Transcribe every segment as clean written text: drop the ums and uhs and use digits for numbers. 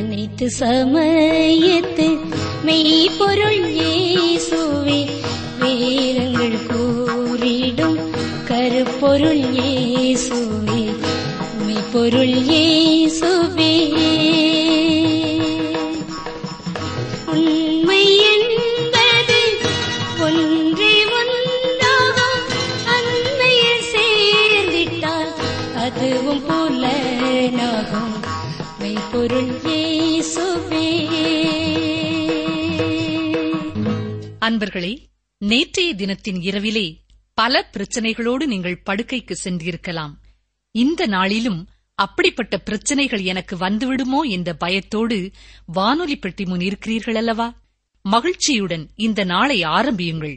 அனைத்து சமயத்து மெய்ப்பொருள் இயேசுவே, வேதங்கள் கூறிடும் கருப்பொருள் இயேசுவே, மெய்ப்பொருள் இயேசுவே. உண்மை என்பது ஒன்றே ஒன்றாகும், அண்மையில் சேர்ந்திட்டால் அதுவும் புலனாகும், மெய்ப்பொருள் இயேசுவே. அன்பர்களே, நேற்றைய தினத்தின் இரவிலே பல பிரச்சனைகளோடு நீங்கள் படுக்கைக்கு சென்றிருக்கலாம். இந்த நாளிலும் அப்படிப்பட்ட பிரச்சனைகள் எனக்கு வந்துவிடுமோ என்ற பயத்தோடு வானொலி பெட்டி முன் இருக்கிறீர்கள் அல்லவா? மகிழ்ச்சியுடன் இந்த நாளை ஆரம்பியுங்கள்.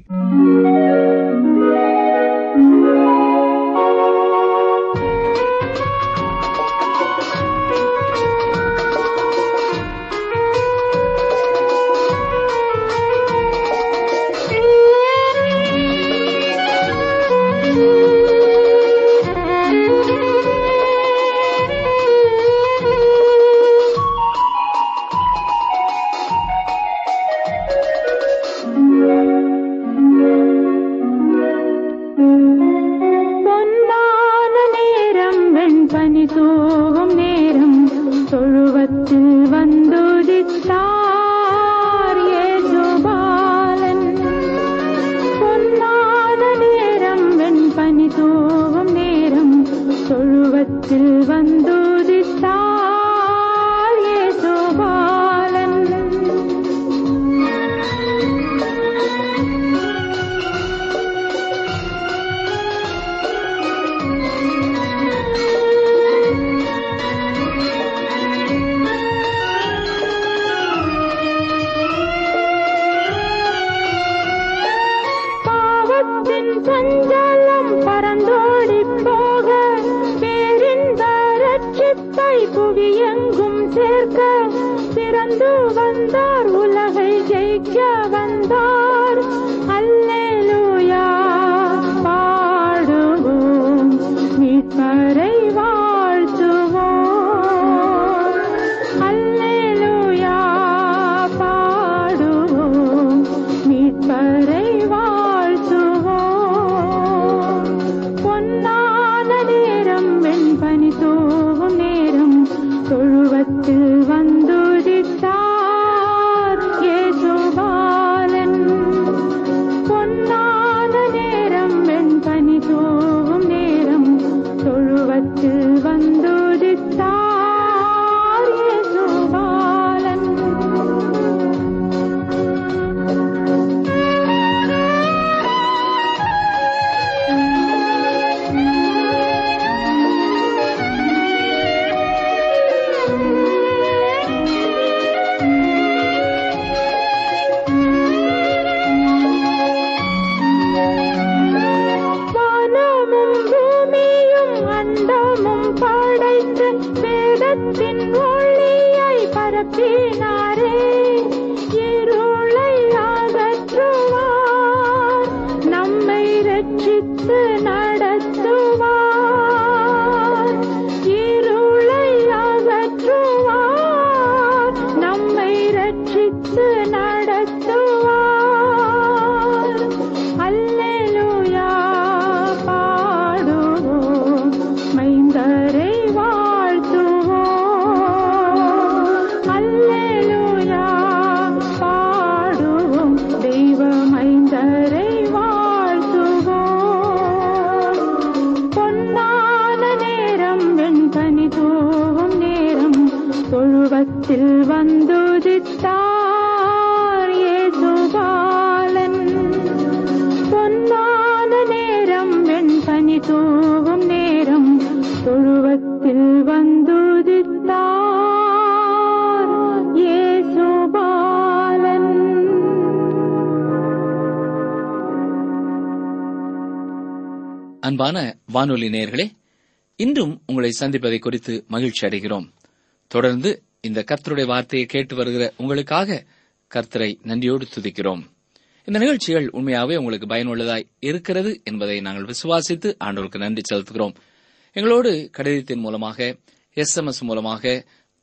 அன்பான வானொலி நேயர்களே, இன்றும் உங்களை சந்திப்பதை குறித்து மகிழ்ச்சி அடைகிறோம். தொடர்ந்து இந்த கர்த்தருடைய வார்த்தையை கேட்டு வருகிற உங்களுக்காக கர்த்தரை நன்றியோடு துதிக்கிறோம். இந்த நிகழ்ச்சிகள் உண்மையாகவே உங்களுக்கு பயனுள்ளதாய் இருக்கிறது என்பதை நாங்கள் விசுவாசித்து ஆண்டவருக்கு நன்றி செலுத்துகிறோம். எங்களோடு கடிதத்தின் மூலமாக, SMS மூலமாக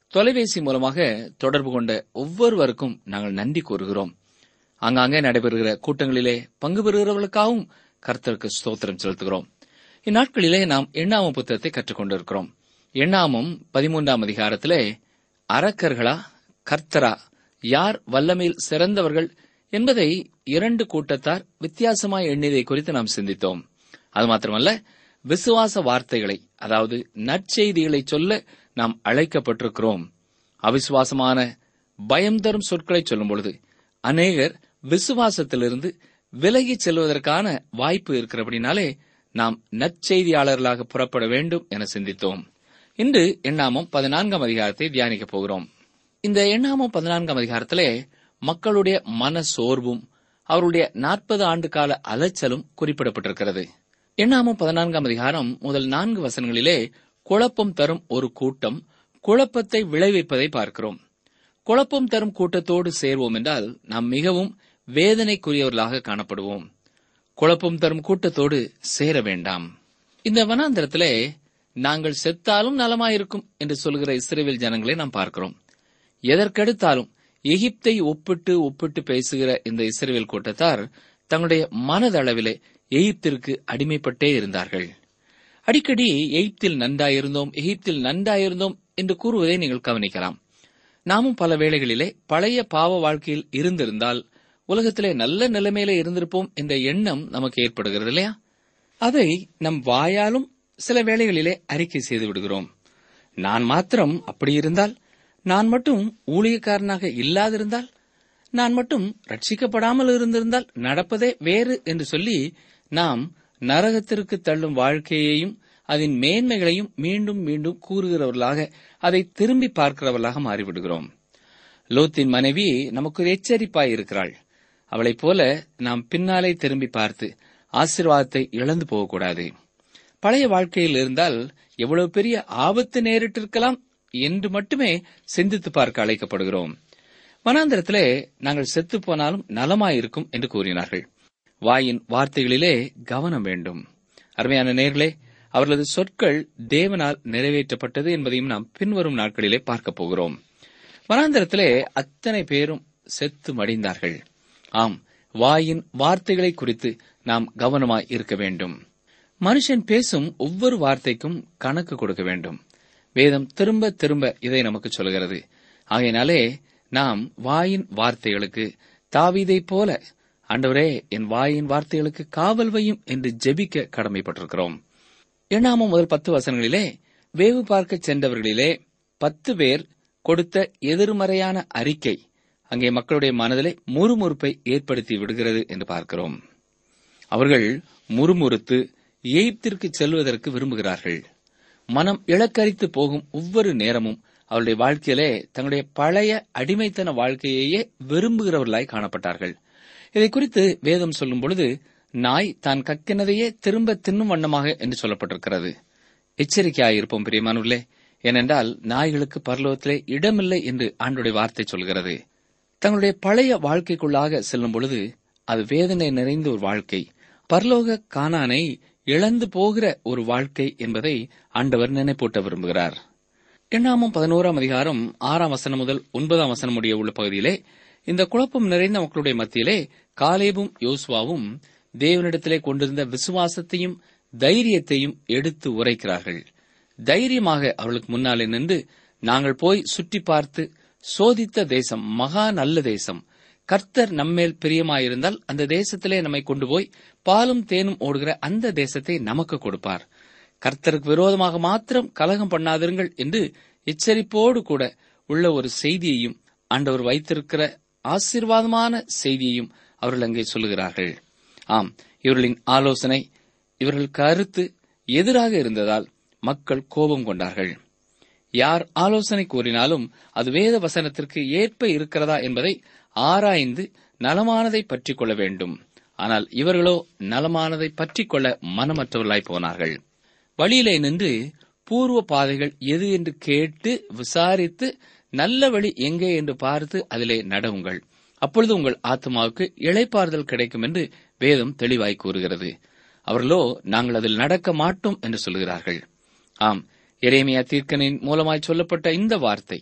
தொலைபேசி மூலமாக தொடர்பு கொண்ட ஒவ்வொருவருக்கும் நாங்கள் நன்றி கூறுகிறோம். ஆங்காங்கே நடைபெறுகிற கூட்டங்களிலே பங்கு பெறுகிறவர்களுக்காகவும் கர்த்தருக்கு ஸ்தோத்திரம் செலுத்துகிறோம். இந்நாட்களிலே நாம் எண்ணாமம் புத்தகத்தை கற்றுக்கொண்டிருக்கிறோம். எண்ணாமம் 13ஆம் அதிகாரத்திலே அரக்கர்களா கர்த்தரா, யார் வல்லமையில் சிறந்தவர்கள் என்பதை 2 கூட்டத்தார் வித்தியாசமாய் எண்ணியதை குறித்து நாம் சிந்தித்தோம். அது மாத்திரமல்ல, விசுவாச வார்த்தைகளை, அதாவது நற்செய்திகளை சொல்ல நாம் அழைக்கப்பட்டிருக்கிறோம். அவிசுவாசமான பயம் தரும் சொற்களை சொல்லும் பொழுது அநேகர் விசுவாசத்திலிருந்து விலகிச் செல்வதற்கான வாய்ப்பு இருக்கிறபடினாலே நாம் நற்செய்தியாளர்களாக புறப்பட வேண்டும் என சிந்தித்தோம். இன்று எண்ணாமம் 14ஆம் அதிகாரத்தை தியானிக்கப் போகிறோம். இந்த எண்ணாமம் 14ஆம் அதிகாரத்திலே மக்களுடைய மன சோர்வும் அவருடைய 40 ஆண்டு கால அலைச்சலும் குறிப்பிடப்பட்டிருக்கிறது. எண்ணாமம் 14ஆம் அதிகாரம் முதல் 4 வசனங்களிலே குழப்பம் தரும் ஒரு கூட்டம் குழப்பத்தை விளைவிப்பதை பார்க்கிறோம். குழப்பம் தரும் கூட்டத்தோடு சேர்வோம் என்றால் நாம் மிகவும் வேதனைக்குரியவர்களாக காணப்படுவோம். குழப்பம் தரும் கூட்டத்தோடு சேர வேண்டாம். இந்த வனாந்தரத்திலே நாங்கள் செத்தாலும் நலமாயிருக்கும் என்று சொல்கிற இஸ்ரவேல் ஜனங்களை நாம் பார்க்கிறோம். எதற்கெடுத்தாலும் எகிப்தை ஒப்பிட்டு பேசுகிற இந்த இஸ்ரவேல் கூட்டத்தார் தங்களுடைய மனதளவிலே எகிப்திற்கு அடிமைப்பட்டே இருந்தார்கள். அடிக்கடி எகிப்தில் நன்றாயிருந்தோம் என்று கூறுவதை நீங்கள் கவனிக்கலாம். நாமும் பல வேளைகளிலே பழைய பாவ வாழ்க்கையில் இருந்திருந்தால் உலகத்திலே நல்ல நிலைமையிலே இருந்திருப்போம் என்ற எண்ணம் நமக்கு ஏற்படுகிறது இல்லையா? அதை நம் வாயாலும் சில வேளைகளிலே அறிக்கை செய்து விடுகிறோம். நான் மாத்திரம் அப்படி இருந்தால், நான் மட்டும் ஊழியக்காரனாக இல்லாதிருந்தால், நான் மட்டும் ரட்சிக்கப்படாமல் இருந்திருந்தால் நடப்பதே வேறு என்று சொல்லி நாம் நரகத்திற்கு தள்ளும் வாழ்க்கையையும் அதன் மேன்மைகளையும் மீண்டும் மீண்டும் கூறுகிறவர்களாக, அதை திரும்பி பார்க்கிறவர்களாக மாறிவிடுகிறோம். லோத்தின் மனைவி நமக்கு ஒரு எச்சரிப்பாய் இருக்கிறாள். அவளைப் போல நாம் பின்னாலே திரும்பி பார்த்து ஆசீர்வாதத்தை இழந்து போகக்கூடாது. பழைய வாழ்க்கையில் இருந்தால் எவ்வளவு பெரிய ஆபத்து நேரிட்டிருக்கலாம் என்று மட்டுமே சிந்தித்து பார்க்க அழைக்கப்படுகிறோம். வனாந்திரத்திலே நாங்கள் செத்து போனாலும் நலமாயிருக்கும் என்று கூறினார்கள். வாயின் வார்த்தைகளிலே கவனம் வேண்டும். அருமையான நேயர்களே, அவர்களது சொற்கள் தேவனால் நிறைவேற்றப்பட்டது என்பதையும் நாம் பின்வரும் நாட்களிலே பார்க்கப் போகிறோம். வனாந்திரத்திலே அத்தனை பேரும் செத்து மடிந்தார்கள். ஆம், வாயின் வார்த்தைகளை குறித்து நாம் கவனமாய் இருக்க வேண்டும். மனுஷன் பேசும் ஒவ்வொரு வார்த்தைக்கும் கணக்கு கொடுக்க வேண்டும். வேதம் திரும்ப திரும்ப இதை நமக்கு சொல்கிறது. ஆகையினாலே நாம் வாயின் வார்த்தைகளுக்கு தாவீதைப் போல, ஆண்டவரே என் வாயின் வார்த்தைகளுக்கு காவல் வையும் என்று ஜெபிக்க கடமைப்பட்டிருக்கிறோம். எண்ணாமம் முதல் 10 வசனங்களிலே வேவு பார்க்க சென்றவர்களிலே 10 பேர் கொடுத்த எதிர்மறையான அறிக்கை அங்கே மக்களுடைய மனதிலே முறுமுறுப்பை ஏற்படுத்தி விடுகிறது என்று பார்க்கிறோம். அவர்கள் முறுமுறுத்து எகிப்திற்கு செல்வதற்கு விரும்புகிறார்கள். மனம் இலக்கரித்து போகும் ஒவ்வொரு நேரமும் அவருடைய வாழ்க்கையிலே தங்களுடைய பழைய அடிமைத்தன வாழ்க்கையையே விரும்புகிறவர்களாய் காணப்பட்டார்கள். இதை குறித்து வேதம் சொல்லும் பொழுது நாய் தான் கக்கினதையே திரும்ப தின்னும் வண்ணமாக என்று சொல்லப்பட்டிருக்கிறது. எச்சரிக்கையாயிருப்போம் பிரியமானவர்களே. ஏனென்றால் நாய்களுக்கு பரலோகத்திலே இடமில்லை என்று ஆண்டவருடைய வார்த்தை சொல்கிறது. தங்களுடைய பழைய வாழ்க்கைக்குள்ளாக செல்லும் பொழுது அது வேதனை நிறைந்த ஒரு வாழ்க்கை, பரலோக கானானை இழந்து போகிற ஒரு வாழ்க்கை என்பதை ஆண்டவர் நினைப்பூட்ட விரும்புகிறார். எண்ணாமம் 11ஆம் அதிகாரம் 6ஆம் வசனம் முதல் 9ஆம் வசனம் முடிய உள்ள பகுதியிலே இந்த குழப்பம் நிறைந்த மக்களுடைய மத்தியிலே காலேபும் யோசுவாவும் தேவனிடத்திலே கொண்டிருந்த விசுவாசத்தையும் தைரியத்தையும் எடுத்து உரைக்கிறார்கள். தைரியமாக அவர்களுக்கு முன்னாலே நின்று, நாங்கள் போய் சுற்றி பார்த்து சோதித்த தேசம் மகா நல்ல தேசம், கர்த்தர் நம்மேல் பிரியமாயிருந்தால் அந்த தேசத்திலே நம்மை கொண்டு போய் பாலும் தேனும் ஓடுகிற அந்த தேசத்தை நமக்கு கொடுப்பார். கர்த்தருக்கு விரோதமாக மாத்திரம் கலகம் பண்ணாதிருங்கள் என்று எச்சரிப்போடு கூட உள்ள ஒரு செய்தியையும் ஆண்டவர் வைத்திருக்கிற ஆசீர்வாதமான செய்தியையும் அவர்கள் அங்கே சொல்லுகிறார்கள். ஆம், இவர்களின் ஆலோசனை, இவர்கள் கருத்து எதிராக இருந்ததால் மக்கள் கோபம் கொண்டார்கள். யார் ஆலோசனை கூறினாலும் அது வேத வசனத்திற்கு ஏற்ப இருக்கிறதா என்பதை ஆராய்ந்து நலமானதை பற்றிக் கொள்ள வேண்டும். ஆனால் இவர்களோ நலமானதை பற்றிக் கொள்ள மனமற்றவர்களாய் போனார்கள். வழியிலே நின்று பூர்வ பாதைகள் எது என்று கேட்டு விசாரித்து நல்ல வழி எங்கே என்று பார்த்து அதிலே நடவுங்கள். அப்பொழுது உங்கள் ஆத்மாவுக்கு இளைப்பாறுதல் கிடைக்கும் என்று வேதம் தெளிவாய் கூறுகிறது. அவர்களோ நாங்கள் அதில் நடக்க மாட்டோம் என்று சொல்கிறார்கள். ஆம், எரேமியா தீர்க்கனின் மூலமாய் சொல்லப்பட்ட இந்த வார்த்தை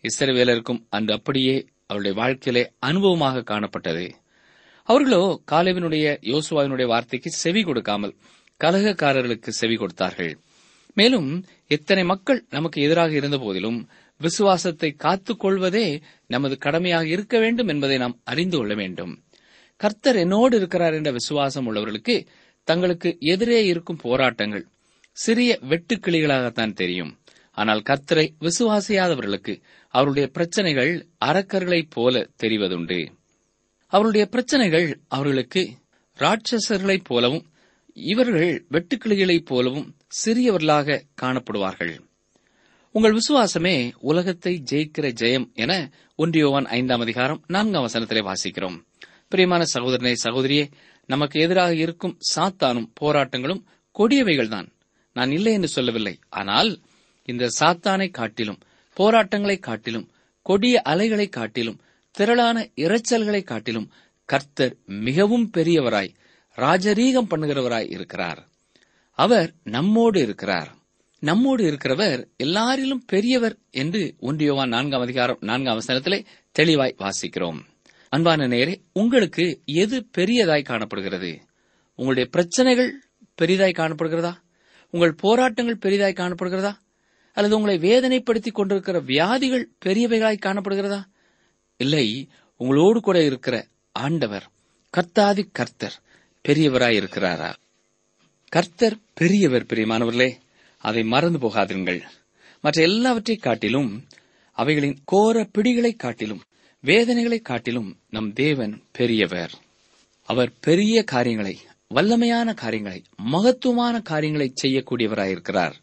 இஸ்ரவேலருக்கும் அன்று அப்படியே அவருடைய வாழ்க்கையிலே அனுபவமாக காணப்பட்டது. அவர்களோ காலேபினுடைய யோசுவாவினுடைய வார்த்தைக்கு செவி கொடுக்காமல் கலகக்காரர்களுக்கு செவி கொடுத்தார்கள். மேலும் எத்தனை மக்கள் நமக்கு எதிராக இருந்த போதிலும் விசுவாசத்தை காத்துக் கொள்வதே நமது கடமையாக இருக்க வேண்டும் என்பதை நாம் அறிந்து கொள்ள வேண்டும். கர்த்தர் என்னோடு இருக்கிறார் என்ற விசுவாசம் உள்ளவர்களுக்கு தங்களுக்கு எதிரே இருக்கும் போராட்டங்கள் சிறிய வெட்டுக்கிளிகளாகத்தான் தெரியும். ஆனால் கர்த்தரை விசுவாசியாதவர்களுக்கு அவருடைய பிரச்சனைகள் அரக்கர்களைப் போல தெரிவதுண்டு. அவருடைய பிரச்சனைகள் அவர்களுக்கு ராட்சசர்களைப் போலவும் இவர்கள் வெட்டுக்கிளிகளைப் போலவும் சிறியவர்களாக காணப்படுவார்கள். உங்கள் விசுவாசமே உலகத்தை ஜெயிக்கிற ஜெயம் என 1 யோவான் 5:4 வாசிக்கிறோம். பிரியமான சகோதரனே, சகோதரியே, நமக்கு எதிராக இருக்கும் சாத்தானும் போராட்டங்களும் கொடியவைகள்தான். நான் இல்லை என்று சொல்லவில்லை. ஆனால் இந்த சாத்தானை காட்டிலும், போராட்டங்களை காட்டிலும், கொடிய அலைகளை காட்டிலும், திரளான இரைச்சல்களை காட்டிலும் கர்த்தர் மிகவும் பெரியவராய், ராஜரீகம் பண்ணுகிறவராய் இருக்கிறார். அவர் நம்மோடு இருக்கிறார். நம்மோடு இருக்கிறவர் எல்லாரிலும் பெரியவர் என்று 1 யோவான் 4:4 தெளிவாய் வாசிக்கிறோம். அன்பான நேயரே, உங்களுக்கு எது பெரியதாய் காணப்படுகிறது? உங்களுடைய பிரச்சனைகள் பெரிதாய் காணப்படுகிறதா? உங்கள் போராட்டங்கள் பெரிதாய் காணப்படுகிறதா? அல்லது உங்களை வேதனைப்படுத்திக் கொண்டிருக்கிற வியாதிகள் பெரியவைகளாய் காணப்படுகிறதா? இல்லை, உங்களோடு கூட இருக்கிற ஆண்டவர், கர்த்தாதி கர்த்தர் பெரியவராய் இருக்கிறாரா? கர்த்தர் பெரியவர். பிரியமானவர்களே, அதை மறந்து போகாதீர்கள். மற்ற எல்லாவற்றை காட்டிலும், அவைகளின் கோர பிடிகளை காட்டிலும், வேதனைகளை காட்டிலும் நம் தேவன் பெரியவர். அவர் பெரிய காரியங்களை, வல்லமையான காரியங்களை, மகத்துவமான காரியங்களை செய்யக்கூடியவராயிருக்கிறார்.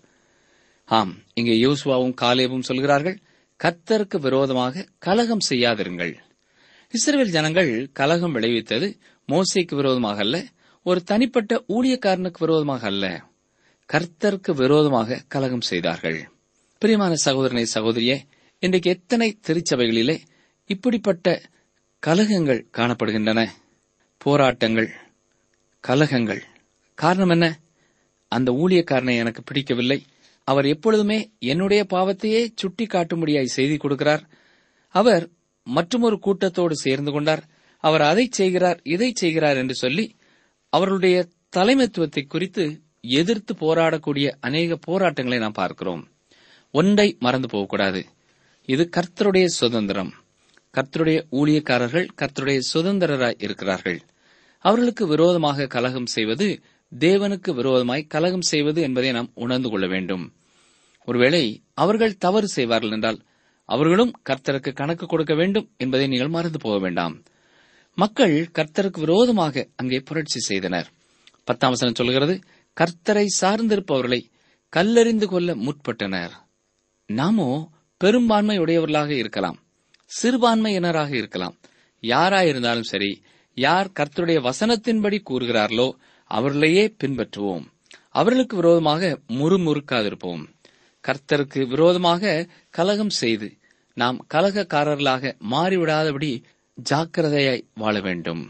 ஆம், இங்கே யோசுவாவும் காலேபும் சொல்கிறார்கள், கர்த்தருக்கு விரோதமாக கலகம் செய்யாதிருங்கள். இஸ்ரவேல் ஜனங்கள் கலகம் விளைவித்தது மோசேக்கு விரோதமாக அல்ல, ஒரு தனிப்பட்ட ஊழியக்காரனுக்கு விரோதமாக அல்ல, கர்த்தருக்கு விரோதமாக கலகம் செய்தார்கள். பிரியமான சகோதரனை, சகோதரியே, இன்றைக்கு எத்தனை திருச்சபைகளிலே இப்படிப்பட்ட கலகங்கள் காணப்படுகின்றன. போராட்டங்கள், கலகங்கள். காரணம் என்ன? அந்த ஊழியக்காரனை எனக்கு பிடிக்கவில்லை, அவர் எப்பொழுதுமே என்னுடைய பாவத்தையே சுட்டி காட்டும்படியாய் செய்தி கொடுக்கிறார், அவர் மற்றொரு கூட்டத்தோடு சேர்ந்து கொண்டார், அவர் அதை செய்கிறார், இதை செய்கிறார் என்று சொல்லி அவர்களுடைய தலைமைத்துவத்தை குறித்து எதிர்த்து போராடக்கூடிய அநேக போராட்டங்களை நாம் பார்க்கிறோம். ஒன்றை மறந்து போகக்கூடாது, இது கர்த்தருடைய சுதந்திரம். கர்த்தருடைய ஊழியக்காரர்கள் கர்த்தருடைய சுதந்திரராய் இருக்கிறார்கள். அவர்களுக்கு விரோதமாக கலகம் செய்வது தேவனுக்கு விரோதமாய் கலகம் செய்வது என்பதை நாம் உணர்ந்து கொள்ள வேண்டும். ஒருவேளை அவர்கள் தவறு செய்வார்கள் என்றால் அவர்களும் கர்த்தருக்கு கணக்கு கொடுக்க வேண்டும் என்பதை நீங்கள் மறந்து போக வேண்டாம். மக்கள் கர்த்தருக்கு விரோதமாக அங்கே புரட்சி செய்தனர். 10ஆம் வசனம் சொல்கிறது, கர்த்தரை சார்ந்திருப்பவர்களை கல்லெறிந்து கொள்ள முற்பட்டனர். நாமோ பெரும்பான்மை உடையவர்களாக இருக்கலாம், சிறுபான்மையினராக இருக்கலாம். யாராயிருந்தாலும் சரி, யார் கர்த்தருடைய வசனத்தின்படி கூறுகிறார்களோ அவர்களையே பின்பற்றுவோம். அவர்களுக்கு விரோதமாக முறுமுறுக்காதிருப்போம். கர்த்தருக்கு விரோதமாக கலகம் செய்து நாம் கலகக்காரர்களாக மாறிவிடாதபடி ஜாக்கிரதையாய் வாழ வேண்டும்.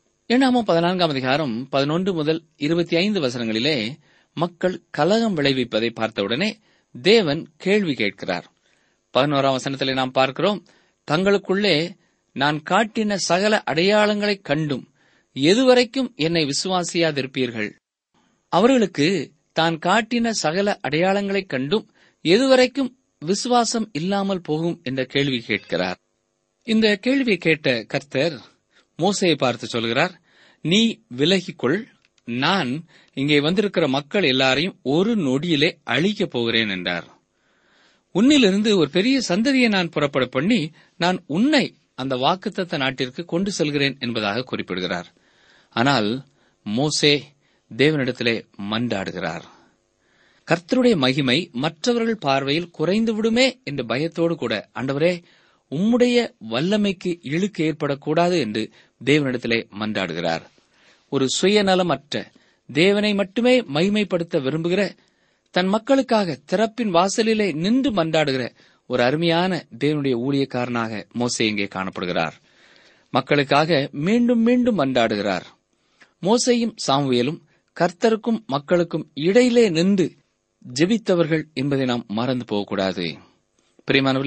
14 முதல் 25 வசனங்களிலே மக்கள் கலகம் விளைவிப்பதை பார்த்தவுடனே தேவன் கேள்வி கேட்கிறார். 11ஆம் வசனத்திலே நாம் பார்க்கிறோம், தங்களுக்குள்ளே நான் காட்டின சகல அடையாளங்களைக் கண்டும் எதுவரைக்கும் என்னை விசுவாசியாதிருப்பீர்கள்? அவர்களுக்கு தான் காட்டின சகல அடையாளங்களைக் கண்டும் எதுவரைக்கும் விசுவாசம் இல்லாமல் போகும் என்ற கேள்வி கேட்கிறார். இந்த கேள்வியை கேட்ட கர்த்தர் மோசேயை பார்த்து சொல்கிறார், நீ விலகிக்கொள், நான் இங்கே வந்திருக்கிற மக்கள் எல்லாரையும் ஒரு நொடியிலே அழிக்கப் போகிறேன் என்றார். உன்னிலிருந்து ஒரு பெரிய சந்ததியை நான் புறப்பட பண்ணி நான் உன்னை அந்த வாக்குத்தத்த நாட்டிற்கு கொண்டு செல்கிறேன் என்பதாக குறிப்பிடுகிறார். ஆனால் மோசே தேவனிடத்திலே மன்றாடுகிறார். கர்த்தருடைய மகிமை மற்றவர்கள் பார்வையில் குறைந்து விடுமே என்ற பயத்தோடு கூட, ஆண்டவரே, உம்முடைய வல்லமைக்கு இழுக்கு ஏற்படக்கூடாது என்று தேவனிடத்திலே மன்றாடுகிறார். ஒரு சுயநலமற்ற, தேவனை மட்டுமே மகிமைப்படுத்த விரும்புகிற, தன் மக்களுக்காக திறப்பின் வாசலிலே நின்று மன்றாடுகிற ஒரு அருமையான தேவனுடைய ஊழியக்காரனாக மோசே இங்கே காணப்படுகிறார். மக்களுக்காக மீண்டும் மீண்டும் மன்றாடுகிறார். மோசேயும் சாமுவேலும் கர்த்தருக்கும் மக்களுக்கும் இடையிலே நின்று ஜெபித்தவர்கள் என்பதை நாம் மறந்து போகக்கூடாது. பிரியமானவர்களே,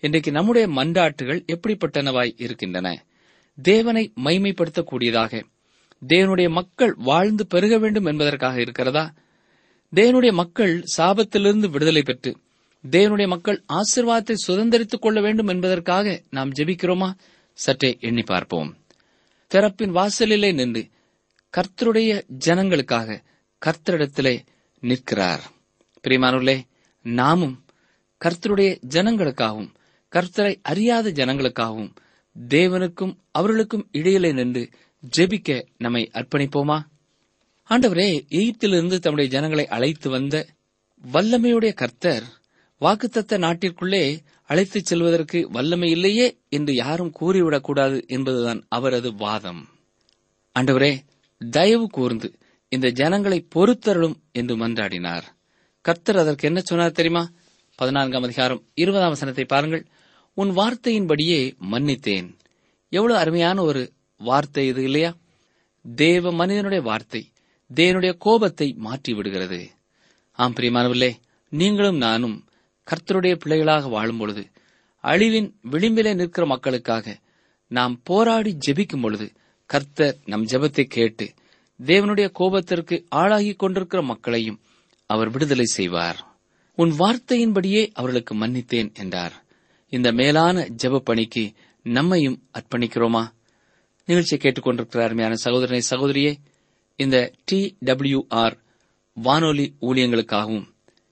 இன்றைக்கு நம்முடைய மன்றாட்டுகள் எப்படிப்பட்டனவாய் இருக்கின்றன? தேவனை மைமைப்படுத்தக்கூடியதாக, தேவனுடைய மக்கள் வாழ்ந்து பெருக வேண்டும் என்பதற்காக இருக்கிறதா? தேவனுடைய மக்கள் சாபத்திலிருந்து விடுதலை பெற்று தேவனுடைய மக்கள் ஆசீர்வாதத்தை சுதந்திரித்துக் கொள்ள வேண்டும் என்பதற்காக நாம் ஜெபிக்கிறோமா? சற்றே எண்ணி பார்ப்போம். திறப்பின் வாசலிலே நின்று கர்த்தருடைய ஜனங்களுக்காக கர்த்தரிடத்திலே நிற்கிறார். பிரியமானவர்களே, நாமும் கர்த்தருடைய ஜனங்களுக்காகவும் கர்த்தரை அறியாத ஜனங்களுக்காகவும் தேவனுக்கும் அவர்களுக்கும் இடையிலே நின்று ஜெபிக்க நம்மை அர்ப்பணிப்போமா? ஆண்டவரே, எகிப்திலிருந்து தம்முடைய ஜனங்களை அழைத்து வந்த வல்லமையுடைய கர்த்தர் வாக்குத்தத்த நாட்டிற்குள்ளே அழைத்துச் செல்வதற்கு வல்லமை இல்லையே என்று யாரும் கூறிவிடக்கூடாது என்பதுதான் அவரது வாதம். ஆண்டவரே, தயவு கூர்ந்து இந்த ஜனங்களை பொறுத்தருளும் என்று மன்றாடினார். கர்த்தர் அதற்கு என்ன சொன்னார் தெரியுமா? 14ஆம் அதிகாரம் 20ஆம் வசனத்தை பாருங்கள். உன் வார்த்தையின்படியே மன்னித்தேன். எவ்வளவு அருமையான ஒரு வார்த்தை இது இல்லையா? தேவ மனிதனுடைய வார்த்தை தேவனுடைய கோபத்தை மாற்றி விடுகிறது. ஆம் பிரியமானவர்களே, நீங்களும் நானும் கர்த்தருடைய பிள்ளைகளாக வாழும் பொழுது, அழிவின் விளிம்பிலே நிற்கிற மக்களுக்காக நாம் போராடி ஜெபிக்கும் பொழுது, கர்த்தர் நம் ஜெபத்தை கேட்டு தேவனுடைய கோபத்திற்கு ஆளாகிக் கொண்டிருக்கிற மக்களையும் அவர் விடுதலை செய்வார். உன் வார்த்தையின்படியே அவர்களுக்கு மன்னித்தேன் என்றார். இந்த மேலான ஜெப பணிக்கு நம்மையும் அர்ப்பணிக்கிறோமா? நிகழ்ச்சியை கேட்டுக்கொண்டிருக்கிற அருமையான சகோதரனை சகோதரியே, இந்த TWR வானொலி ஊழியங்களுக்காகவும்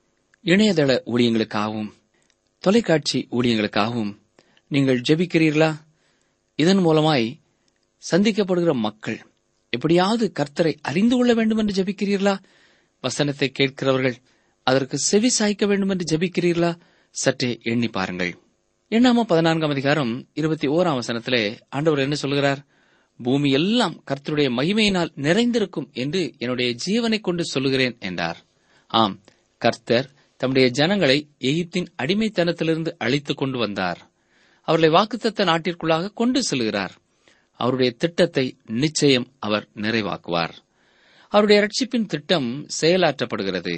இணையதள ஊழியங்களுக்காகவும் தொலைக்காட்சி ஊழியங்களுக்காகவும் நீங்கள் ஜெபிக்கிறீர்களா? இதன் மூலமாய் சந்திக்கப்படுகிற மக்கள் எப்படியாவது கர்த்தரை அறிந்து கொள்ள வேண்டும் என்று ஜெபிக்கிறீர்களா? வசனத்தை கேட்கிறவர்கள் அதற்கு செவி சாய்க்க வேண்டும் என்று ஜெபிக்கிறீர்களா? சற்றே எண்ணி பாருங்கள். எண்ணாம 14ஆம் அதிகாரம் 21ஆம் வசனத்திலே ஆண்டவர் என்ன சொல்கிறார்? பூமி எல்லாம் கர்த்தருடைய மகிமையினால் நிறைந்திருக்கும் என்று என்னுடைய ஜீவனை கொண்டு சொல்லுகிறேன் என்றார். ஆம், கர்த்தர் தம்முடைய ஜனங்களை எகிப்தின் அடிமைத்தனத்திலிருந்து அழைத்துக் கொண்டு வந்தார். அவர்களை வாக்குத்தத்த நாட்டிற்குள்ளாக கொண்டு செல்கிறார். அவருடைய திட்டத்தை நிச்சயம் அவர் நிறைவாக்குவார். அவருடைய ரட்சிப்பின் திட்டம் செயலாற்றப்படுகிறது.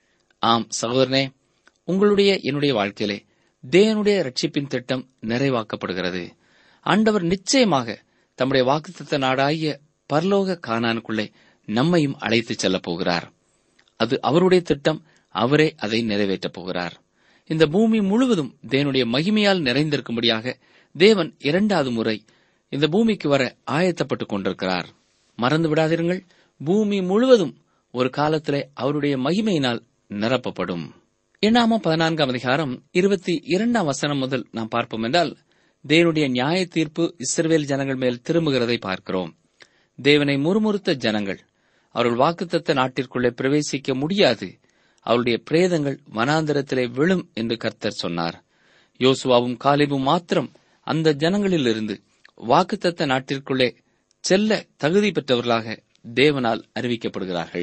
ஆம் சகோதரனே, உங்களுடைய என்னுடைய வாழ்க்கையிலே தேவனுடைய ரட்சிப்பின் திட்டம் நிறைவாக்கப்படுகிறது. ஆண்டவர் நிச்சயமாக தம்முடைய வாக்குத்தத்த நாடாகிய பரலோக கானானுக்குள்ளே நம்மையும் அழைத்துச் செல்லப் போகிறார். அது அவருடைய திட்டம். அவரே அதை நிறைவேற்றப் போகிறார். இந்த பூமி முழுவதும் தேவனுடைய மகிமையால் நிறைந்திருக்கும்படியாக தேவன் 2வது முறை இந்த பூமிக்கு வர ஆயத்தப்பட்டுக் கொண்டிருக்கிறார். மறந்து விடாதிருங்கள், பூமி முழுவதும் ஒரு காலத்திலே அவருடைய மகிமையினால் நிரப்பப்படும். எண்ணாமம் 14ஆம் அதிகாரம் 22ஆம் வசனம் முதல் நாம் பார்ப்போம் என்றால், தேவனுடைய நியாய தீர்ப்பு இஸ்ரவேல் ஜனங்கள் மேல் திரும்புகிறதை பார்க்கிறோம். தேவனை முறுமுறுத்த ஜனங்கள் அவர்கள் வாக்குத்தத்த நாட்டிற்குள்ளே பிரவேசிக்க முடியாது, அவருடைய பிரேதங்கள் வனாந்தரத்திலே விழும் என்று கர்த்தர் சொன்னார். யோசுவாவும் காலேபும் மாத்திரம் அந்த ஜனங்களிலிருந்து வாக்குத்தத்த நாட்டிற்குள்ளே செல்ல தகுதி பெற்றவர்களாக தேவனால் அறிவிக்கப்படுகிறார்கள்.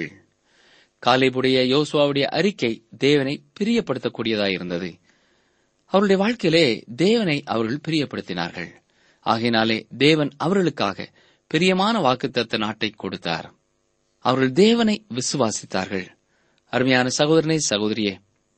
காலேபுடைய யோசுவாவுடைய அறிக்கை தேவனை பிரியப்படுத்தக்கூடியதாயிருந்தது. அவருடைய வாழ்க்கையிலே தேவனை அவர்கள் பிரியப்படுத்தினார்கள். ஆகையினாலே தேவன் அவர்களுக்காக பிரியமான வாக்குத்தத்த நாட்டை கொடுத்தார். அவர்கள் தேவனை விசுவாசித்தார்கள். அருமையான சகோதரனே சகோதரியே,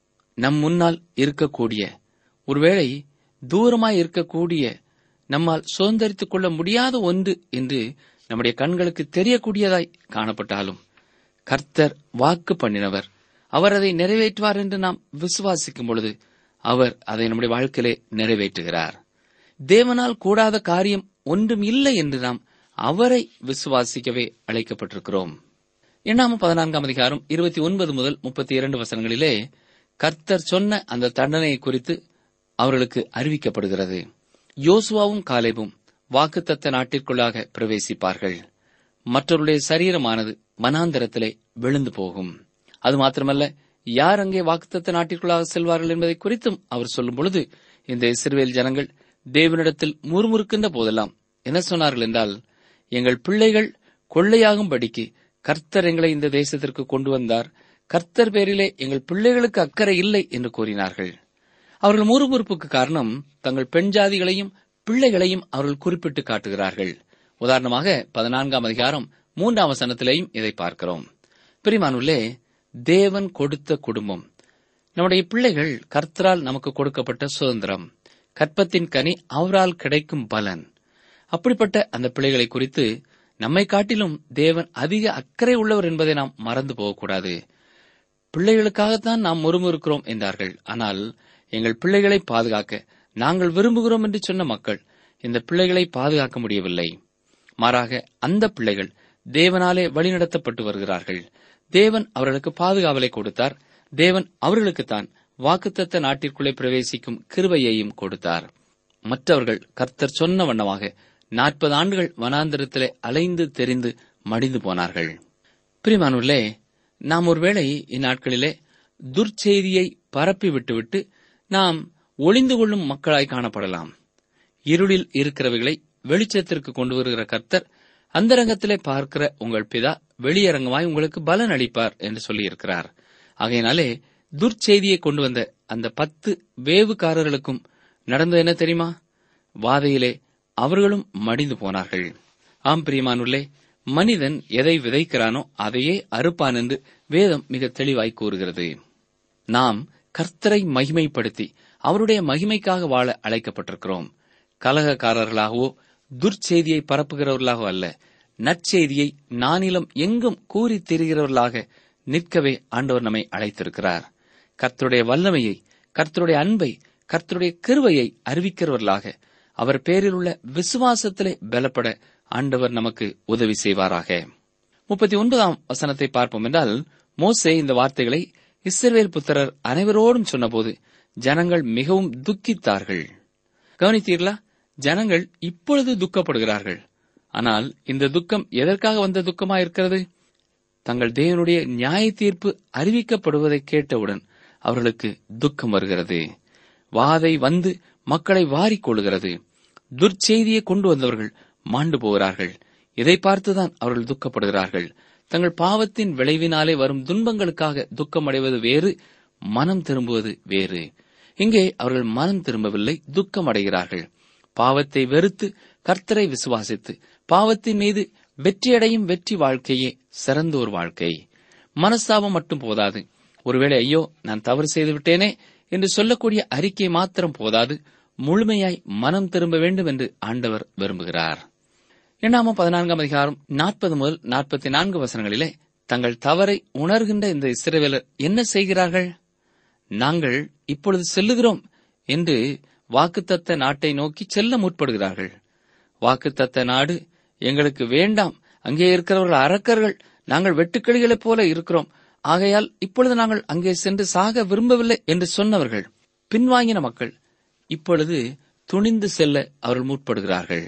நம் முன்னால் இருக்கக்கூடிய, ஒருவேளை தூரமாய் இருக்கக்கூடிய, நம்மால் சுதந்திரித்துக் கொள்ள முடியாத ஒன்று என்று நம்முடைய கண்களுக்கு தெரியக்கூடியதாய் காணப்பட்டாலும், கர்த்தர் வாக்கு பண்ணினவர், அவர் அதை நிறைவேற்றுவார் என்று நாம் விசுவாசிக்கும் பொழுது அவர் அதை நம்முடைய வாழ்க்கையிலே நிறைவேற்றுகிறார். தேவனால் கூடாத காரியம் ஒன்றும் இல்லை என்று நாம் அவரை விசுவாசிக்கவே அழைக்கப்பட்டிருக்கிறோம். எண்ணாமம் 14ஆம் அதிகாரம் 29 முதல் 32 வசனங்களிலே கர்த்தர் சொன்ன அந்த தண்டனையை குறித்து அவர்களுக்கு அறிவிக்கப்படுகிறது. யோசுவாவும் காலேபும் வாக்குத்தத்த நாட்டிற்குள்ளாக பிரவேசிப்பார்கள். மற்றவருடைய சரீரமானது வனாந்தரத்திலே விழுந்து போகும். அது மாத்திரமல்ல, யார் அங்கே வாக்குத்தத்த நாட்டிற்குள்ளாக செல்வார்கள் என்பதை குறித்தும் அவர் சொல்லும் பொழுது, இந்த இஸ்ரவேல் ஜனங்கள் தேவனிடத்தில் முறுமுறுக்கின்ற போதெல்லாம் என்ன சொன்னார்கள் என்றால், எங்கள் பிள்ளைகள் கொள்ளையாகும்படிக்கு கர்த்தர் எங்களை இந்த தேசத்திற்கு கொண்டு வந்தார், கர்த்தர் பேரிலே எங்கள் பிள்ளைகளுக்கு அக்கறை இல்லை என்று கூறினார்கள். அவர்கள் முறுமுறுப்புக்கு காரணம் தங்கள் பெண் ஜாதிகளையும் பிள்ளைகளையும் அவர்கள் குறிப்பிட்டு காட்டுகிறார்கள். உதாரணமாக 14ஆம் அதிகாரம் 3ஆம் வசனத்திலேயும் இதை பார்க்கிறோம். பிரியமானவர்களே, தேவன் கொடுத்த குடும்பம், நம்முடைய பிள்ளைகள் கர்த்தரால் நமக்கு கொடுக்கப்பட்ட சுதந்திரம். கற்பத்தின் கனி அவரால் கிடைக்கும் பலன். அப்படிப்பட்ட அந்த பிள்ளைகளை குறித்து நம்மை காட்டிலும் தேவன் அதிக அக்கறை உள்ளவர் என்பதை நாம் மறந்து போகக்கூடாது. பிள்ளைகளுக்காகத்தான் நாம் முறுமுறுக்கிறோம் என்றார்கள். ஆனால் எங்கள் பிள்ளைகளை பாதுகாக்க நாங்கள் விரும்புகிறோம் என்று சொன்ன மக்கள் இந்த பிள்ளைகளை பாதுகாக்க முடியவில்லை. மாறாக அந்த பிள்ளைகள் தேவனாலே வழிநடத்தப்பட்டு வருகிறார்கள். தேவன் அவர்களுக்கு பாதுகாவலை கொடுத்தார். தேவன் அவர்களுக்குத்தான் வாக்குத்தத்த நாட்டிற்குள்ளே பிரவேசிக்கும் கிருபையையும் கொடுத்தார். மற்றவர்கள் கர்த்தர் சொன்ன வண்ணமாக 40 ஆண்டுகள் வனாந்தரத்திலே அலைந்து தெரிந்து மடிந்து போனார்கள். பிரியமானவர்களே, நாம் ஒருவேளை இந்நாட்களிலே துர்ச்செய்தியை பரப்பி விட்டுவிட்டு நாம் ஒளிந்து கொள்ளும் மக்களாய் காணப்படலாம். இருளில் இருக்கிறவைகளை வெளிச்சத்திற்கு கொண்டு வருகிற கர்த்தர் அந்தரங்கத்திலே பார்க்கிற உங்கள் பிதா வெளியரங்கமாய் உங்களுக்கு பலன் அளிப்பார் என்று சொல்லியிருக்கிறார். ஆகையினாலே துர்ச்செய்தியை கொண்டு வந்த அந்த 10 வேவுக்காரர்களுக்கும் நடந்தது என்ன தெரியுமா? வாதையிலே அவர்களும் மடிந்து போனார்கள். ஆம் பிரியமானுள்ளே, மனிதன் எதை விதைக்கிறானோ அதையே அறுப்பான் என்று வேதம் மிக தெளிவாய் கூறுகிறது. நாம் கர்த்தரை மகிமைப்படுத்தி அவருடைய மகிமைக்காக வாழ அழைக்கப்பட்டிருக்கிறோம். கலகக்காரர்களாகவோ துர்ச்செய்தியை பரப்புகிறவர்களாகவோ அல்ல, நற்செய்தியை நானிலம் எங்கும் கூறி திரிகிறவர்களாக நிற்கவே ஆண்டவர் நம்மை அழைத்திருக்கிறார். கர்த்தருடைய வல்லமையை, கர்த்தருடைய அன்பை, கர்த்தருடைய கிருபையை அறிவிக்கிறவர்களாக அவர் பேரில் உள்ள விசுவாசத்திலே பலப்பட ஆண்டவர் நமக்கு உதவி செய்வாராக. 39ஆம் வசனத்தை பார்ப்போம் என்றால், மோசே இந்த வார்த்தைகளை இஸ்ரவேல் புத்திரர் அனைவரோடும் சொன்னபோது ஜனங்கள் மிகவும் துக்கித்தார்கள். கவனித்தீர்களா? ஜனங்கள் இப்பொழுது துக்கப்படுகிறார்கள். ஆனால் இந்த துக்கம் எதற்காக வந்த துக்கமாயிருக்கிறது? தங்கள் தேவனுடைய நியாய தீர்ப்பு அறிவிக்கப்படுவதை கேட்டவுடன் அவர்களுக்கு துக்கம் வருகிறது. வாதை வந்து மக்களை வாரிக்கொள்கிறது. துர்ச்செய்தியை கொண்டு வந்தவர்கள் மாண்டு போகிறார்கள். இதை பார்த்துதான் அவர்கள் துக்கப்படுகிறார்கள். தங்கள் பாவத்தின் விளைவினாலே வரும் துன்பங்களுக்காக துக்கமடைவது வேறு, மனம் திரும்புவது வேறு. இங்கே அவர்கள் மனம் திரும்பவில்லை, துக்கம் அடைகிறார்கள். பாவத்தை வெறுத்து கர்த்தரை விசுவாசித்து பாவத்தின் மீது வெற்றியடையும் வெற்றி வாழ்க்கையே சிறந்த ஒரு வாழ்க்கை. மனஸ்தாபம் மட்டும் போதாது. ஒருவேளை ஐயோ நான் தவறு செய்து விட்டேனே என்று சொல்லக்கூடிய அறிக்கை மாத்திரம் போதாது, முழுமையாய் மனம் திரும்ப வேண்டும் என்று ஆண்டவர் விரும்புகிறார். 14ஆம் அதிகாரம் 40 முதல் 44 வசனங்களிலே தங்கள் தவறை உணர்கின்ற இந்த இஸ்ரவேலர் என்ன செய்கிறார்கள்? நாங்கள் இப்பொழுது செல்லுகிறோம் என்று வாக்குத்தத்த நாட்டை நோக்கி செல்ல முற்படுகிறார்கள். வாக்குத்தத்த நாடு எங்களுக்கு வேண்டாம், அங்கே இருக்கிறவர்கள் அரக்கர்கள், நாங்கள் வெட்டுக்கிளிகளைப் போல இருக்கிறோம், ஆகையால் இப்பொழுது நாங்கள் அங்கே சென்று சாக விரும்பவில்லை என்று சொன்னவர்கள், பின்வாங்கின மக்கள் இப்பொழுது துணிந்து செல்ல அவர்கள் முற்படுகிறார்கள்.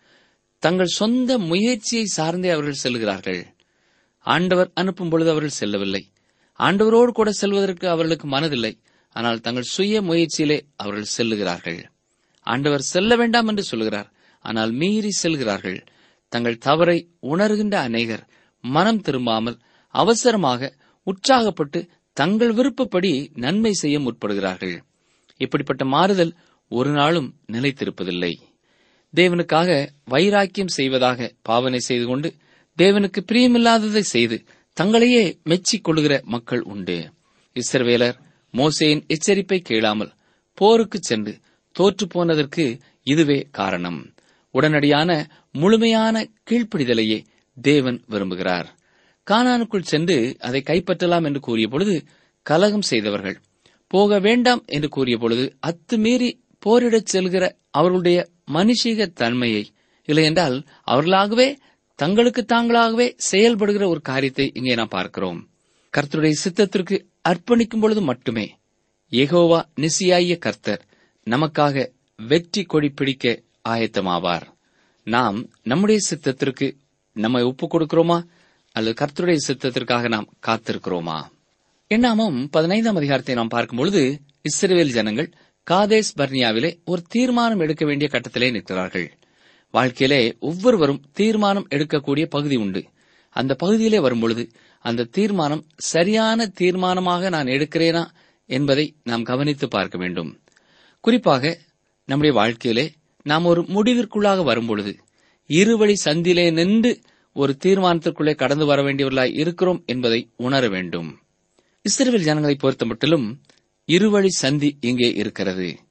தங்கள் சொந்த முயற்சியை சார்ந்தே அவர்கள் செல்கிறார்கள். ஆண்டவர் அனுப்பும் பொழுது அவர்கள் செல்லவில்லை. ஆண்டவரோடு கூட செல்வதற்கு அவர்களுக்கு மனதில்லை. ஆனால் தங்கள் சுய முயற்சியிலே அவர்கள் செல்லுகிறார்கள். ஆண்டவர் செல்ல வேண்டாம் என்று சொல்கிறார், ஆனால் மீறி செல்கிறார்கள். தங்கள் தவறை உணர்கின்ற அநேகர் மனம் திரும்பாமல் அவசரமாக உற்சாகப்பட்டு தங்கள் விருப்பப்படி நன்மை செய்ய முற்படுகிறார்கள். இப்படிப்பட்ட மாறுதல் ஒரு நாளும் நிலைத்திருப்பதில்லை. தேவனுக்காக வைராக்கியம் செய்வதாக பாவனை செய்து கொண்டு தேவனுக்கு பிரியமில்லாததை செய்து தங்களையே மெச்சிக் கொள்ளுகிற மக்கள் உண்டு. இஸ்ரவேலர் மோசேயின் எச்சரிப்பை கேளாமல் போருக்கு சென்று தோற்று போனதற்கு இதுவே காரணம். உடனடியான முழுமையான கீழ்ப்படிதலையே தேவன் விரும்புகிறார். கானானுக்குள் சென்று அதை கைப்பற்றலாம் என்று கூறிய பொழுது கலகம் செய்தவர்கள், போக வேண்டாம் என்று கூறிய பொழுது அத்துமீறி போரிடச் செல்கிற அவர்களுடைய மனுஷீக தன்மையை, இல்லையென்றால் அவர்களாகவே தங்களுக்கு தாங்களாகவே செயல்படுகிற ஒரு காரியத்தை இங்கே நாம் பார்க்கிறோம். கர்த்தருடைய சித்தத்திற்கு அர்ப்பணிக்கும் பொழுது மட்டுமே யெகோவா நிசியாகிய கர்த்தர் நமக்காக வெற்றி கொடி பிடிக்க ஆயத்தமாவார். நாம் நம்முடைய சித்தத்திற்கு நம்மை ஒப்புக் கொடுக்கிறோமா அல்லது கர்த்தருடைய சித்தத்திற்காக நாம் காத்திருக்கிறோமா? எண்ணாமம் 15ஆம் அதிகாரத்தை நாம் பார்க்கும் பொழுது இஸ்ரவேல் ஜனங்கள் காதேஸ் பர்னியாவிலே ஒரு தீர்மானம் எடுக்க வேண்டிய கட்டத்திலே நிற்கிறார்கள். வாழ்க்கையிலே ஒவ்வொருவரும் தீர்மானம் எடுக்கக்கூடிய பகுதி உண்டு. அந்த பகுதியிலே வரும்பொழுது அந்த தீர்மானம் சரியான தீர்மானமாக நான் எடுக்கிறேனா என்பதை நாம் கவனித்து பார்க்க வேண்டும். குறிப்பாக நம்முடைய வாழ்க்கையிலே நாம் ஒரு முடிவிற்குள்ளாக வரும்பொழுது இருவழி சந்திலே நின்று ஒரு தீர்மானத்திற்குள்ளே கடந்து வர வேண்டியவர்களாய் இருக்கிறோம் என்பதை உணர வேண்டும். இஸ்ரவேல் ஜனங்களை பொறுத்த மட்டிலும் இருவழி சந்தி இங்கே இருக்கிறது.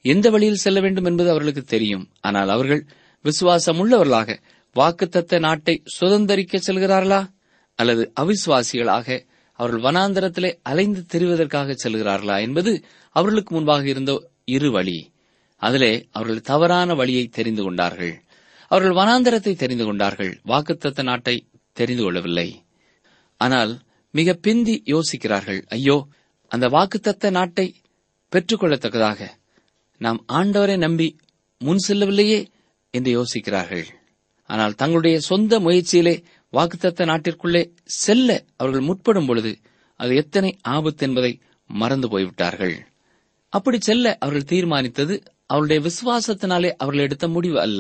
எந்த வழியில் செல்ல வேண்டும் என்பது அவர்களுக்கு தெரியும். ஆனால் அவர்கள் விசுவாசமுள்ளவர்களாக வாக்குத்தத்த நாட்டை சுதந்தரிக்க செல்கிறார்களா அல்லது அவிசுவாசிகளாக அவர்கள் வனாந்தரத்திலே அலைந்து திரிவதற்காக செல்கிறார்களா என்பது அவர்களுக்கு முன்பாக இருந்த இரு வழி. அதிலே அவர்கள் தவறான வழியை தெரிந்து கொண்டார்கள். அவர்கள் வனாந்தரத்தை தெரிந்து கொண்டார்கள், வாக்குத்தத்த நாட்டை தெரிந்து கொள்ளவில்லை. ஆனால் மிக பிந்தி யோசிக்கிறார்கள், ஐயோ, அந்த வாக்குத்தத்த நாட்டை பெற்றுக்கொள்ளத்தக்கதாக நாம் ஆண்டவரை நம்பி முன் செல்லவில்லையே என்று யோசிக்கிறார்கள். ஆனால் தங்களுடைய சொந்த முயற்சியிலே வாக்குத்தத்த நாட்டிற்குள்ளே செல்ல அவர்கள் முற்படும் பொழுது அது எத்தனை ஆபத்து என்பதை மறந்து போய்விட்டார்கள். அப்படி செல்ல அவர்கள் தீர்மானித்தது அவருடைய விசுவாசத்தினாலே அவர்கள் எடுத்த முடிவு அல்ல.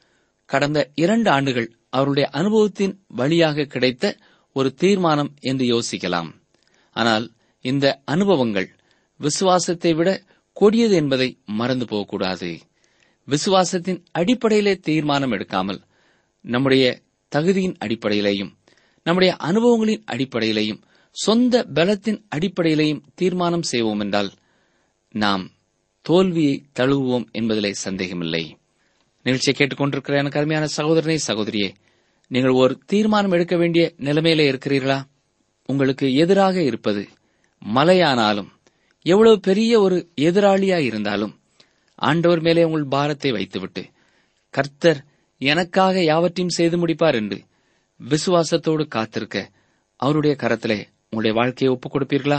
கடந்த 2 ஆண்டுகள் அவருடைய அனுபவத்தின் வழியாக கிடைத்த ஒரு தீர்மானம் என்று யோசிக்கலாம். ஆனால் இந்த அனுபவங்கள் விசுவாசத்தை விட கொடியது என்பதை மறந்து போகக்கூடாது. விசுவாசத்தின் அடிப்படையிலே தீர்மானம் எடுக்காமல் நம்முடைய தகுதியின் அடிப்படையிலேயும் நம்முடைய அனுபவங்களின் அடிப்படையிலேயும் சொந்த பலத்தின் அடிப்படையிலேயும் தீர்மானம் செய்வோம் என்றால் நாம் தோல்வியை தழுவுவோம் என்பதிலே சந்தேகமில்லை. நிகழ்ச்சியை கேட்டுக்கொண்டிருக்கிற எனக்கு அருமையான சகோதரனே, சகோதரியே, நீங்கள் ஒரு தீர்மானம் எடுக்க வேண்டிய நிலைமையிலே இருக்கிறீர்களா? உங்களுக்கு எதிராக இருப்பது மலையானாலும், எவ்வளவு பெரிய ஒரு எதிராளியாய் இருந்தாலும், ஆண்டவர் மேலே உங்கள் பாரத்தை வைத்துவிட்டு கர்த்தர் எனக்காக யாவற்றையும் செய்து முடிப்பார் என்று விசுவாசத்தோடு காத்திருக்க அவருடைய கரத்திலே உங்களுடைய வாழ்க்கையை ஒப்புக் கொடுப்பீர்களா?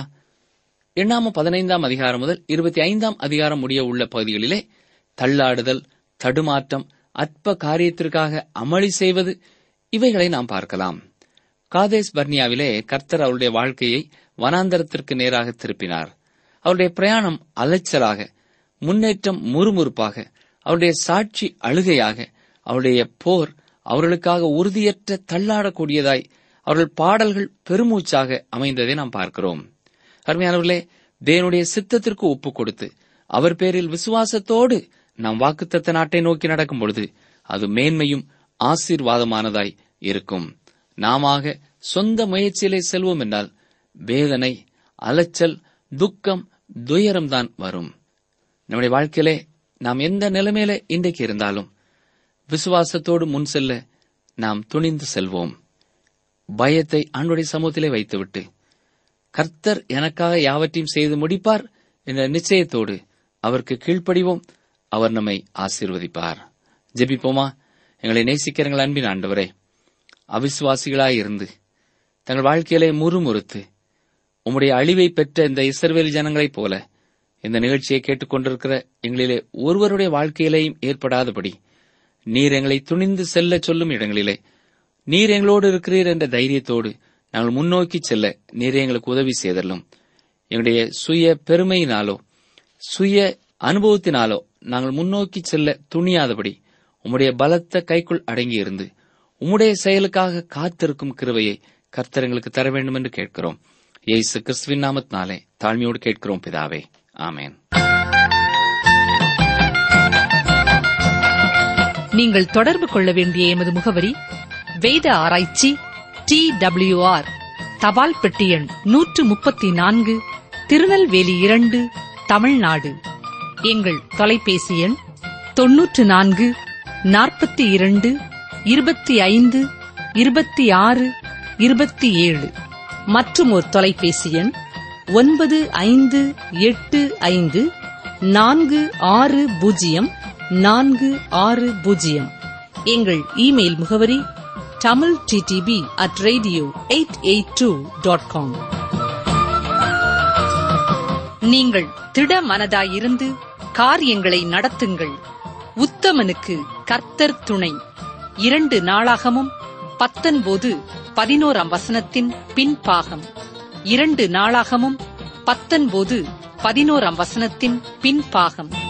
எண்ணாம 15ஆம் அதிகாரம் முதல் 25ஆம் அதிகாரம் முடிய உள்ள பகுதிகளிலே தள்ளாடுதல், தடுமாற்றம், அற்ப காரியத்திற்காக அமளி செய்வது, இவைகளை நாம் பார்க்கலாம். காதேஸ் பர்னியாவிலே கர்த்தர் அவருடைய வாழ்க்கையை வனாந்தரத்திற்கு நேராக திருப்பினார். அவருடைய பிரயாணம் அலைச்சலாக, முன்னேற்றம் முறுமுறுப்பாக, அவருடைய சாட்சி அழுகையாக, அவருடைய போர் அவர்களுக்காக உறுதியற்ற தள்ளாடக்கூடியதாய், அவர்கள் பாடல்கள் பெருமூச்சாக அமைந்ததை நாம் பார்க்கிறோம். அருமையானவர்களே, தேவனுடைய சித்தத்திற்கு ஒப்புக் கொடுத்து அவர் பேரில் விசுவாசத்தோடு நாம் வாக்குத்தத்த நாட்டை நோக்கி நடக்கும் பொழுது அது மேன்மையும் ஆசீர்வாதமானதாய் இருக்கும். நாமாக சொந்த முயற்சியிலே செல்வோம் என்றால் வேதனை, அலைச்சல், துக்கம், துயரம்தான் வரும். நம்முடைய வாழ்க்கையிலே நாம் எந்த நிலைமையில இன்றைக்கு இருந்தாலும் விசுவாசத்தோடு முன் செல்ல நாம் துணிந்து செல்வோம். பயத்தை ஆண்டவருடைய சமூகத்திலே வைத்துவிட்டு கர்த்தர் எனக்காக யாவற்றையும் செய்து முடிப்பார் என்ற நிச்சயத்தோடு அவருக்கு கீழ்ப்படிவோம். அவர் நம்மை ஆசீர்வதிப்பார். ஜெபிப்போமா? எங்களை நேசிக்கிறங்கள் அன்பின் ஆண்டவரே, அவிசுவாசிகளாயிருந்து தங்கள் வாழ்க்கையிலே முறுமுறுத்து உம்முடைய அழிவை பெற்ற இந்த இஸ்ரவேல் ஜனங்களைப் போல இந்த நிகழ்ச்சியை கேட்டுக்கொண்டிருக்கிற எங்களிலே ஒருவருடைய வாழ்க்கையிலேயும் ஏற்படாதபடி நீர் எங்களை துணிந்து செல்ல சொல்லும் இடங்களிலே நீர் எங்களோடு இருக்கிறீர் என்ற தைரியத்தோடு நாங்கள் முன்னோக்கி செல்ல நீர் எங்களுக்கு உதவி செய்தல்லும். எங்களுடைய சுய பெருமையினாலோ சுய அனுபவத்தினாலோ நாங்கள் முன்னோக்கி செல்ல துணியாதபடி உம்முடைய பலத்த கைக்குள் அடங்கியிருந்து உம்முடைய செயலுக்காக காத்திருக்கும் கிருபையை கர்த்தர் எங்களுக்கு தர வேண்டும் என்று கேட்கிறோம். இயேசு கிறிஸ்துவின் நாமத்தினாலே தாழ்மையோடு கேட்கிறோம் பிதாவே, ஆமென். நீங்கள் தொடர்பு கொள்ள வேண்டிய எமது முகவரி: வேத ஆராய்ச்சி, TWR, தபால் பெட்டி எண் 134, திருநெல்வேலி 2, தமிழ்நாடு. எங்கள் தொலைபேசி எண் 94 42 25 26 27. மற்றும் ஒரு தொலைபேசி எண் 9585 460 460. எங்கள் இமெயில் முகவரி tamilttb@radio882.com. நீங்கள் திட மனதாயிருந்து காரியங்களை நடத்துங்கள். உத்தமனுக்கு கர்த்தர் துணை. 2 நாளாகமும் 19:11 பின்பாகம். 2 நாளாகமும் 19:11 பின்பாகம்.